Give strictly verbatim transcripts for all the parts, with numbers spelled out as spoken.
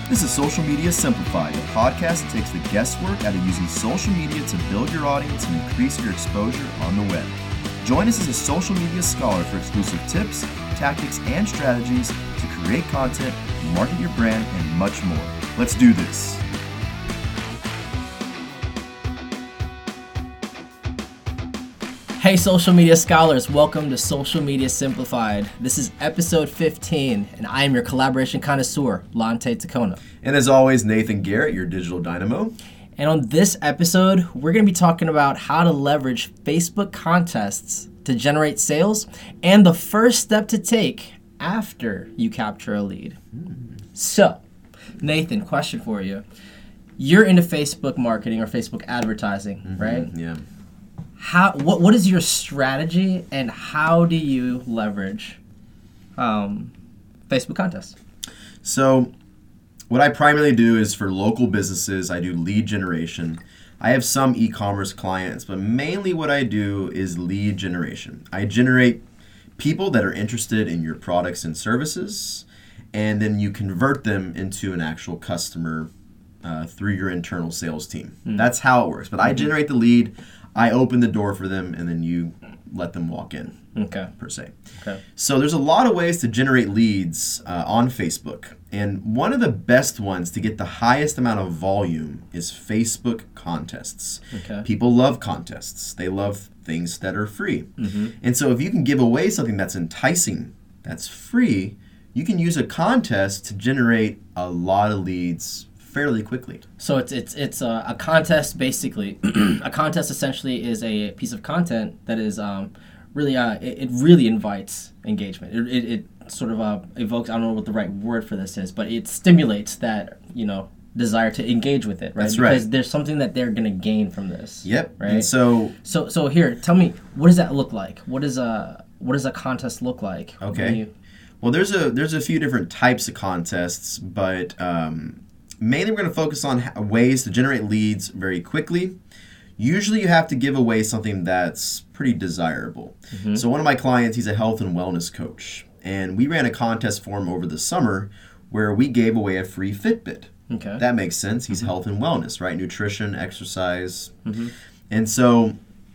This is Social Media Simplified, a podcast that takes the guesswork out of using social media to build your audience and increase your exposure on the web. Join us as a social media scholar for exclusive tips, tactics, and strategies to create content, market your brand, and much more. Let's do this. Hey social media scholars, welcome to Social Media Simplified. This is episode fifteen, and I am your collaboration connoisseur, Lante Tacona. And as always, Nathan Garrett, your digital dynamo. And on this episode, we're going to be talking about how to leverage Facebook contests to generate sales and the first step to take after you capture a lead. Mm. So, Nathan, question for you. You're into Facebook marketing or Facebook advertising, mm-hmm, right? Yeah. How what what is your strategy and how do you leverage um, Facebook contests? So what I primarily do is for local businesses, I do lead generation. I have some e-commerce clients, but mainly what I do is lead generation. I generate people that are interested in your products and services, and then you convert them into an actual customer uh, through your internal sales team. Mm. That's how it works. But mm-hmm. I generate the lead. I open the door for them, and then you let them walk in, okay. per se. Okay. So there's a lot of ways to generate leads uh, on Facebook. And one of the best ones to get the highest amount of volume is Facebook contests. Okay. People love contests. They love things that are free. Mm-hmm. And so if you can give away something that's enticing, that's free, you can use a contest to generate a lot of leads fairly quickly. So it's it's it's a, a contest basically. A contest essentially is a piece of content that is um, really uh, it, it really invites engagement. It it, it sort of uh, evokes, I don't know what the right word for this is, but it stimulates that, you know, desire to engage with it, right? That's right. Because there's something that they're gonna gain from this. Yep. Right. And so so so here, tell me, what does that look like? What is a what does a contest look like? Okay. You, well, there's a there's a few different types of contests, but um, mainly we're going to focus on ways to generate leads very quickly. Usually you have to give away something that's pretty desirable. Mm-hmm. So one of my clients, he's a health and wellness coach. And we ran a contest for him over the summer where we gave away a free Fitbit. Okay. That makes sense. He's mm-hmm. health and wellness, right? Nutrition, exercise. Mm-hmm. And so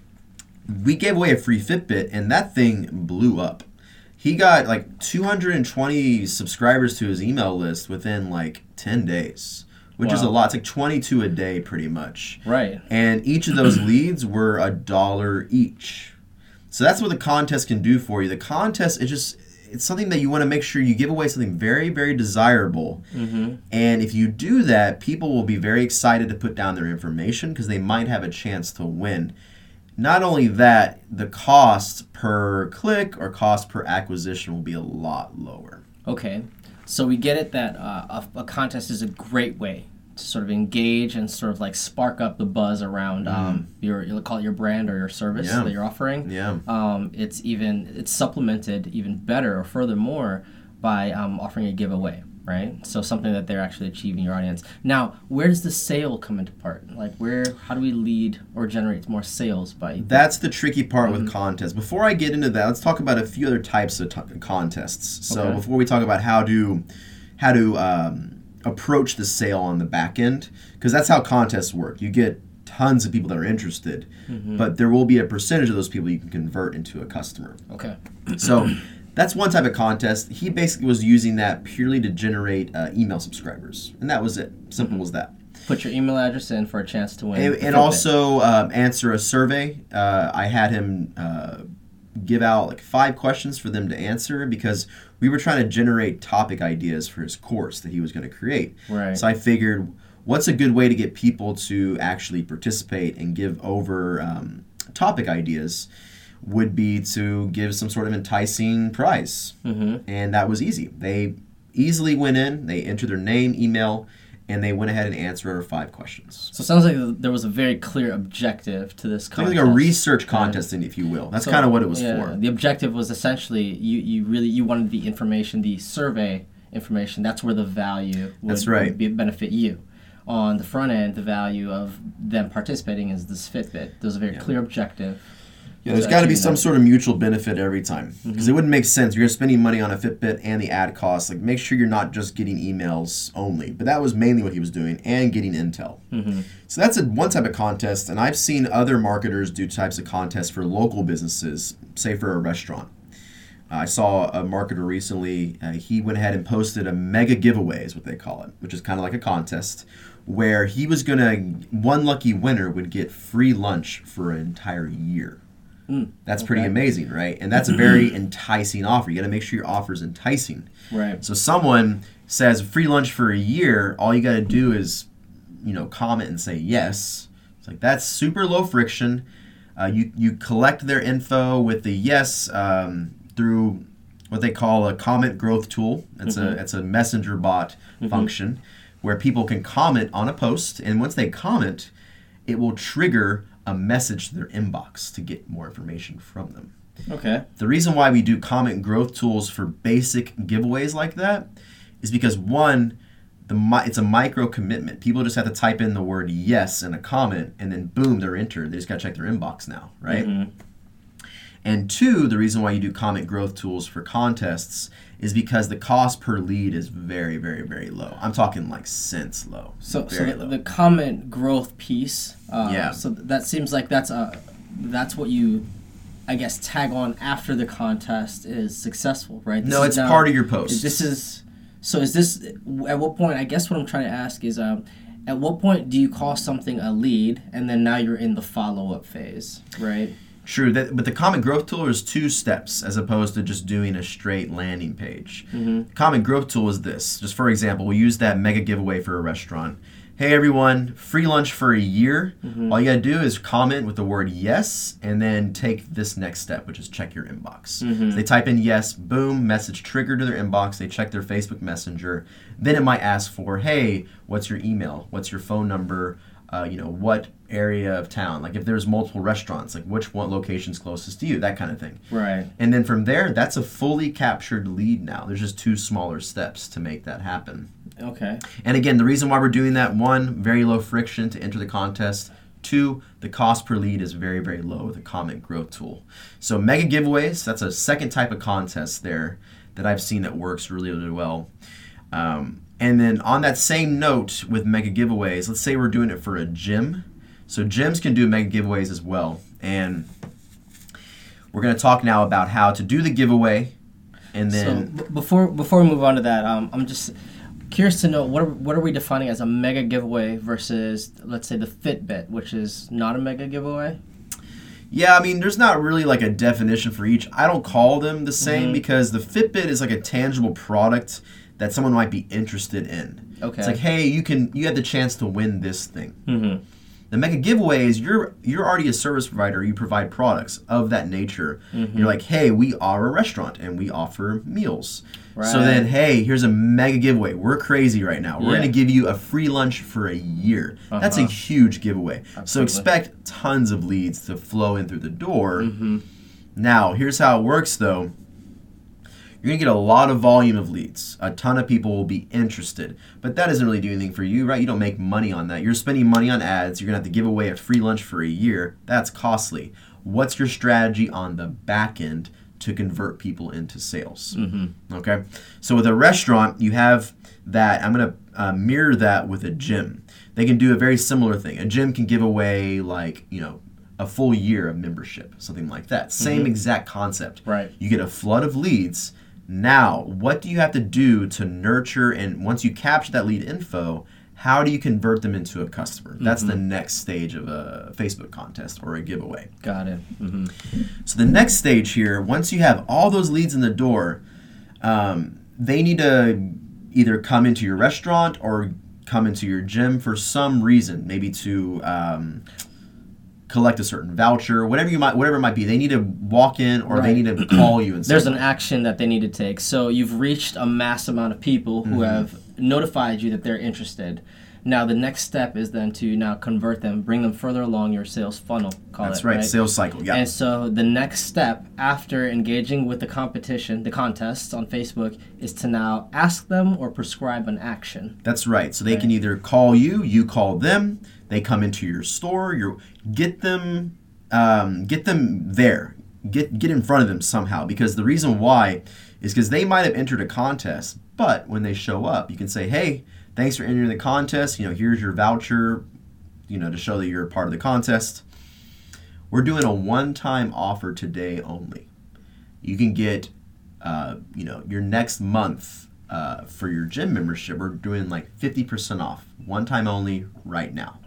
we gave away a free Fitbit, and that thing blew up. He got like two hundred twenty subscribers to his email list within like ten days, which wow. is a lot. It's like twenty-two a day pretty much. Right. And each of those leads were a dollar each. So that's what the contest can do for you. The contest is just, it's something that you want to make sure you give away something very, very desirable. Mm-hmm. And if you do that, people will be very excited to put down their information because they might have a chance to win. Not only that, the cost per click or cost per acquisition will be a lot lower. Okay, so we get it that uh, a, a contest is a great way to sort of engage and sort of like spark up the buzz around mm. um, your, you'll call it your brand or your service yeah. that you're offering. Yeah. Um, it's even it's supplemented even better or furthermore by um, offering a giveaway. Right, so something that they're actually achieving your audience. Now, where does the sale come into part? Like, where, how do we lead or generate more sales by? That's the tricky part mm-hmm. with contests. Before I get into that, let's talk about a few other types of t- contests. So okay. before we talk about how to how to um, approach the sale on the back end, because that's how contests work. You get tons of people that are interested, mm-hmm. but there will be a percentage of those people you can convert into a customer. Okay. So. That's one type of contest. He basically was using that purely to generate uh, email subscribers. And that was it. Simple mm-hmm. as that. Put your email address in for a chance to win. And, and also um, answer a survey. Uh, I had him uh, give out like five questions for them to answer because we were trying to generate topic ideas for his course that he was going to create. Right. So I figured, what's a good way to get people to actually participate and give over um, topic ideas? Would be to give some sort of enticing prize. Mm-hmm. And that was easy. They easily went in, they entered their name, email, and they went ahead and answered our five questions. So it sounds like there was a very clear objective to this contest. It's like a research contest, yeah. if you will. That's so, kind of what it was yeah, for. The objective was essentially you, you really you wanted the information, the survey information. That's where the value would, That's right. would be, benefit you. On the front end, the value of them participating is this Fitbit. There's a very yeah. clear objective. Yeah, there's got to be some sort of mutual benefit every time, because mm-hmm. it wouldn't make sense. You're spending money on a Fitbit and the ad costs. Like, make sure you're not just getting emails only. But that was mainly what he was doing, and getting intel. Mm-hmm. So that's a one type of contest, and I've seen other marketers do types of contests for local businesses, say for a restaurant. Uh, I saw a marketer recently. Uh, he went ahead and posted a mega giveaway, is what they call it, which is kind of like a contest, where he was gonna one lucky winner would get free lunch for an entire year. Mm, that's okay. Pretty amazing, right? And that's a very enticing offer. You got to make sure your offer is enticing. Right. So someone says free lunch for a year, all you got to do is, you know, comment and say yes. It's like, that's super low friction. Uh, you you collect their info with the yes um, through what they call a comment growth tool. It's mm-hmm. a it's a messenger bot mm-hmm. function where people can comment on a post, and once they comment, it will trigger a message to their inbox to get more information from them. Okay. The reason why we do comment growth tools for basic giveaways like that is because, one, the it's a micro commitment. People just have to type in the word yes in a comment, and then boom, they're entered. They just got to check their inbox now, right? Mm-hmm. And two, the reason why you do comment growth tools for contests is because the cost per lead is very, very, very low. I'm talking like cents low. So, so the, the comment growth piece. Uh, yeah. So that seems like that's a that's what you, I guess, tag on after the contest is successful, right? This no, it's now, part of your post. This is so. Is this at what point? I guess what I'm trying to ask is, um, at what point do you call something a lead, and then now you're in the follow up phase, right? True, that, but the comment growth tool is two steps as opposed to just doing a straight landing page. Mm-hmm. Comment growth tool is this. Just for example, we use that mega giveaway for a restaurant. Hey everyone, free lunch for a year. Mm-hmm. All you gotta do is comment with the word yes, and then take this next step, which is check your inbox. Mm-hmm. So they type in yes, boom, message triggered to their inbox. They check their Facebook Messenger. Then it might ask for, hey, what's your email? What's your phone number? Uh, you know, what area of town? Like if there's multiple restaurants, like which one location's closest to you? That kind of thing. Right. And then from there, that's a fully captured lead now. There's just two smaller steps to make that happen. Okay. And again, the reason why we're doing that, one, very low friction to enter the contest. Two, the cost per lead is very, very low with a comment growth tool. So mega giveaways, that's a second type of contest there that I've seen that works really, really well. Um, and then on that same note with mega giveaways, let's say we're doing it for a gym. So gyms can do mega giveaways as well. And we're going to talk now about how to do the giveaway. And then so b- before before we move on to that, um, I'm just curious to know what are, what are we defining as a mega giveaway versus, let's say, the Fitbit, which is not a mega giveaway? Yeah, I mean, there's not really like a definition for each. I don't call them the same mm-hmm. because the Fitbit is like a tangible product that someone might be interested in. Okay. It's like, hey, you can you have the chance to win this thing. Mm-hmm. The mega giveaway is you're you're already a service provider. You provide products of that nature. Mm-hmm. You're like, hey, we are a restaurant and we offer meals. Right. So then, hey, here's a mega giveaway. We're crazy right now. We're yeah. going to give you a free lunch for a year. Uh-huh. That's a huge giveaway. Absolutely. So expect tons of leads to flow in through the door. Mm-hmm. Now, here's how it works, though. You're going to get a lot of volume of leads. A ton of people will be interested. But that doesn't really do anything for you, right? You don't make money on that. You're spending money on ads. You're going to have to give away a free lunch for a year. That's costly. What's your strategy on the back end to convert people into sales? Mm-hmm. Okay? So with a restaurant, you have that. I'm going to uh, mirror that with a gym. They can do a very similar thing. A gym can give away, like, you know, a full year of membership, something like that. Same mm-hmm. exact concept. Right. You get a flood of leads. Now, what do you have to do to nurture, and once you capture that lead info, how do you convert them into a customer? That's mm-hmm. the next stage of a Facebook contest or a giveaway. Got it. Mm-hmm. So the next stage here, once you have all those leads in the door, um, they need to either come into your restaurant or come into your gym for some reason, maybe to um, collect a certain voucher, whatever you might, whatever it might be. They need to walk in, or right. they need to call you. And there's an action that they need to take. So you've reached a mass amount of people who mm-hmm. have notified you that they're interested. Now the next step is then to now convert them, bring them further along your sales funnel. Call That's it, right, right, sales cycle. Yeah. And so the next step after engaging with the competition, the contests on Facebook, is to now ask them or prescribe an action. That's right. So they right. can either call you, you call them. They come into your store. You get them um, get them there. Get get in front of them somehow, because the reason why is because they might have entered a contest, but when they show up, you can say, hey, thanks for entering the contest. You know, here's your voucher, you know, to show that you're a part of the contest. We're doing a one-time offer today only. You can get, uh, you know, your next month uh, for your gym membership. We're doing like fifty percent off, one time only right now.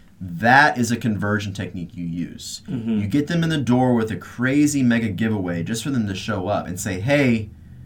That is a conversion technique you use. Mm-hmm. You get them in the door with a crazy mega giveaway just for them to show up and say, hey,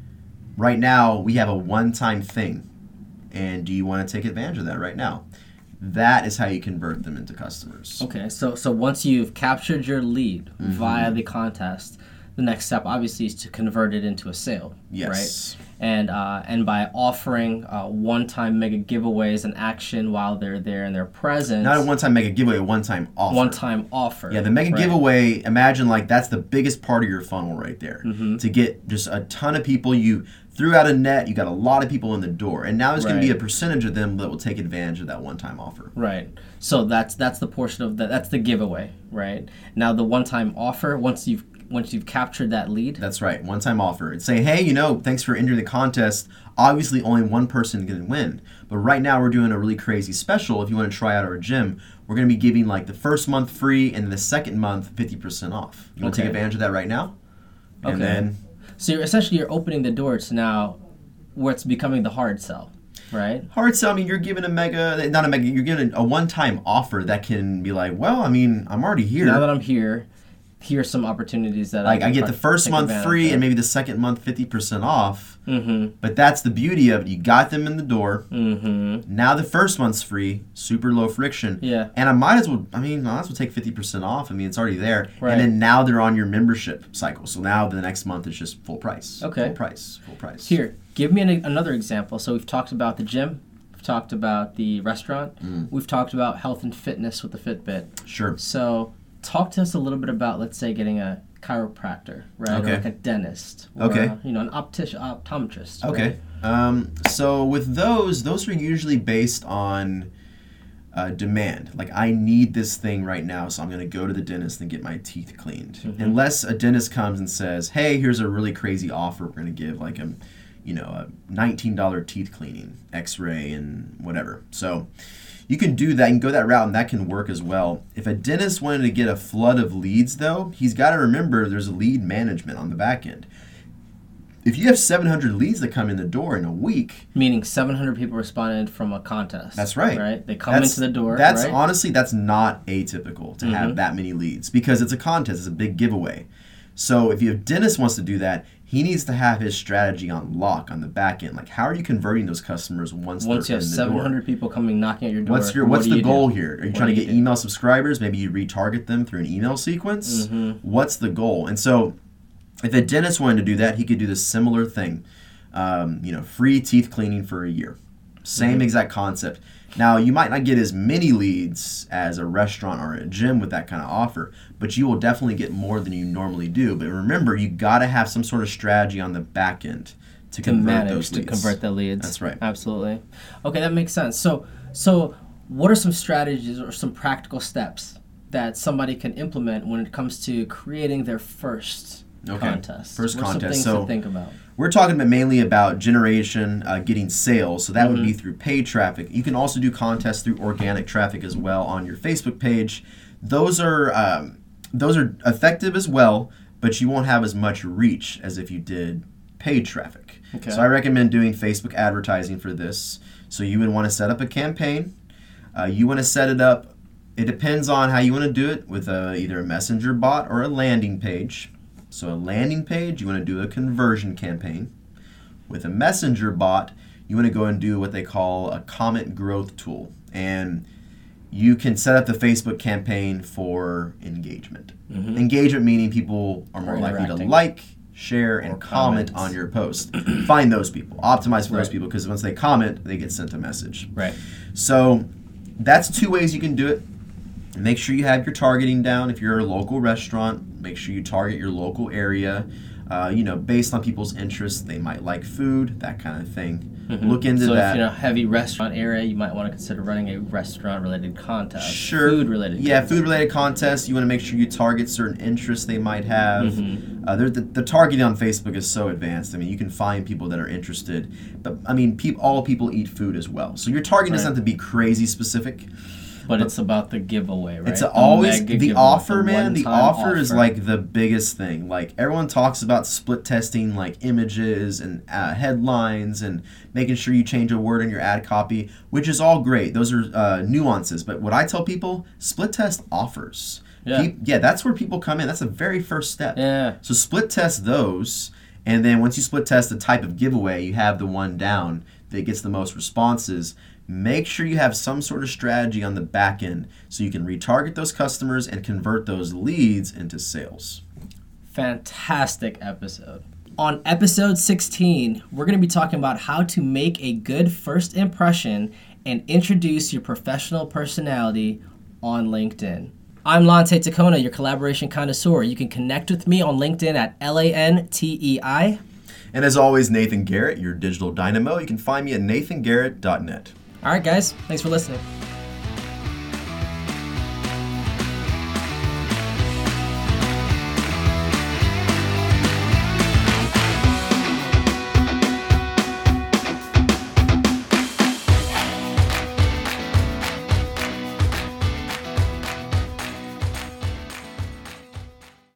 right now we have a one-time thing, and do you want to take advantage of that right now? That is how you convert them into customers. Okay, so so once you've captured your lead mm-hmm. via the contest, the next step obviously is to convert it into a sale. Yes. Right? And uh, and by offering uh, one-time mega giveaways and action while they're there and they're present. Not a one-time mega giveaway, a one-time offer. One-time offer. Yeah, the mega right. giveaway, imagine like that's the biggest part of your funnel right there. Mm-hmm. To get just a ton of people. You threw out a net, you got a lot of people in the door. And now there's right. going to be a percentage of them that will take advantage of that one-time offer. Right. So that's that's the portion of that. That's the giveaway, right? Now the one-time offer, once you've once you've captured that lead. That's right. One-time offer. It's saying, hey, you know, thanks for entering the contest. Obviously, only one person can win. But right now, we're doing a really crazy special. If you want to try out our gym, we're going to be giving like the first month free and the second month fifty percent off. You want to okay. take advantage of that right now? And okay. then, so you're essentially you're opening the door to now where it's becoming the hard sell, right? Hard sell, I mean, you're giving a mega, not a mega, you're giving a one-time offer that can be like, well, I mean, I'm already here. Now that I'm here, here's some opportunities that like I, I get the first month free of. and maybe the second month fifty percent off. Mm-hmm. But that's the beauty of it. You got them in the door. Mm-hmm. Now the first month's free, super low friction. Yeah. And I might as well, I mean, I might as well take fifty percent off. I mean, it's already there. Right. And then now they're on your membership cycle. So now the next month is just full price. Okay. Full price. Full price. Here, give me an, another example. So we've talked about the gym. We've talked about the restaurant. Mm. We've talked about health and fitness with the Fitbit. Sure. So talk to us a little bit about, let's say, getting a chiropractor, right? Okay. Or like a dentist. Or, Okay. you know, an optician, optometrist. Okay. Right? Um, so with those, those are usually based on uh, demand. Like, I need this thing right now, so I'm going to go to the dentist and get my teeth cleaned. Mm-hmm. Unless a dentist comes and says, hey, here's a really crazy offer we're going to give, like a, you know, a nineteen dollars teeth cleaning, x-ray, and whatever. So you can do that. You can go that route, and that can work as well. If a dentist wanted to get a flood of leads, though, he's got to remember there's a lead management on the back end. If you have seven hundred leads that come in the door in a week... Meaning seven hundred people responded from a contest. That's right. Right? They come that's, into the door, That's right? honestly, that's not atypical to mm-hmm. have that many leads because it's a contest. It's a big giveaway. So if your dentist wants to do that, he needs to have his strategy on lock on the back end. Like, how are you converting those customers once, once they're you have in the seven hundred door? people coming knocking at your door? What's your what What's do the goal do? here? Are you what trying to get do? email subscribers? Maybe you retarget them through an email sequence. Mm-hmm. What's the goal? And so, if a dentist wanted to do that, he could do the similar thing. Um, you know, free teeth cleaning for a year. Same mm-hmm. exact concept. Now, you might not get as many leads as a restaurant or a gym with that kind of offer, but you will definitely get more than you normally do. But remember, you got to have some sort of strategy on the back end to, to convert manage those leads. to convert the leads. That's right. Absolutely. Okay, that makes sense. So, so what are some strategies or some practical steps that somebody can implement when it comes to creating their first okay. contest? First what are contest. Some things so to think about. We're talking about mainly about generation, uh, getting sales. So that Mm-hmm. would be through paid traffic. You can also do contests through organic traffic as well on your Facebook page. Those are um, those are effective as well, but you won't have as much reach as if you did paid traffic. Okay. So I recommend doing Facebook advertising for this. So you would want to set up a campaign. Uh, you want to set it up. It depends on how you want to do it with a, either a messenger bot or a landing page. So a landing page, you want to do a conversion campaign. With a messenger bot, you want to go and do what they call a comment growth tool. And you can set up the Facebook campaign for engagement. Mm-hmm. Engagement meaning people are more likely to like, share, and or comment comments. on your post. Find those people. Optimize for Right. those people because once they comment, they get sent a message. Right. So that's two ways you can do it. Make sure you have your targeting down. If you're a local restaurant, make sure you target your local area. Uh, you know, based on people's interests, they might like food, that kind of thing. Mm-hmm. Look into so that. So if you're in a heavy restaurant area, you might want to consider running a restaurant-related contest. Sure. Food-related Yeah, contest. food-related contests. You want to make sure you target certain interests they might have. Mm-hmm. Uh, the, the targeting on Facebook is so advanced. I mean, you can find people that are interested. But, I mean, peop, all people eat food as well. So your targeting Right. doesn't have to be crazy specific. But it's about the giveaway, right? It's The always mega the giveaway, offer, the man. The one-time offer, is like the biggest thing. Like everyone talks about split testing, like images and uh, headlines, and making sure you change a word in your ad copy, which is all great. Those are uh, nuances. But what I tell people, split test offers. Yeah. Pe- yeah, that's where people come in. That's the very first step. Yeah. So split test those, and then once you split test the type of giveaway, you have the one down that gets the most responses. Make sure you have some sort of strategy on the back end so you can retarget those customers and convert those leads into sales. Fantastic episode. On episode sixteen, we're going to be talking about how to make a good first impression and introduce your professional personality on LinkedIn. I'm Lante Tacona, your collaboration connoisseur. You can connect with me on LinkedIn at L A N T E I. And as always, Nathan Garrett, your digital dynamo. You can find me at nathan garrett dot net. All right, guys. Thanks for listening.